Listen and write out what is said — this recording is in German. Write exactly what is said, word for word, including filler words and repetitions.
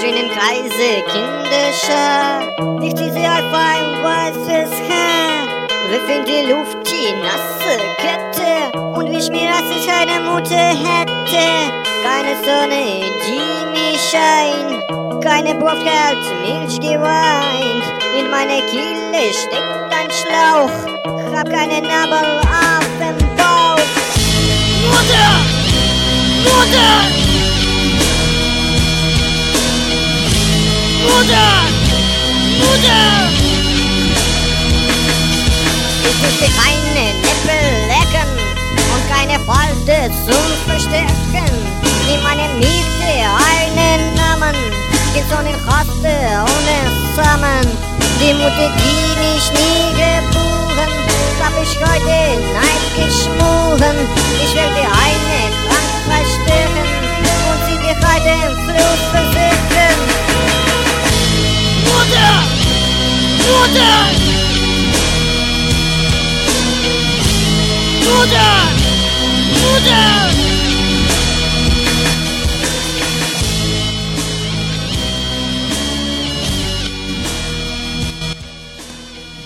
schönen Kreise Kinderschar. Ich zieh sie auf ein weißes Haar, wirf in die Luft die nasse Kette und wisch mir, dass ich eine Mutter hätte. Keine Sonne, die mich scheint, keine Brotgeld, Milch geweint. In meiner Kehle steckt ein Schlauch, hab keine Nabel auf dem Bauch. Mutter! Mutter! Mutter! Mutter! Ich möchte keine Nippel lecken und keine Falte zum Verstecken. Nimm meine Miete einen Namen, geht so eine Raste ohne Samen. Die Mutter, die mich nie geboren, hab ich heute Neid geschmoren. Ich will dir eine Krankheit stillen und sie dir heute im Fluss versinken. Mutter! Mutter! Mutter! Mutter!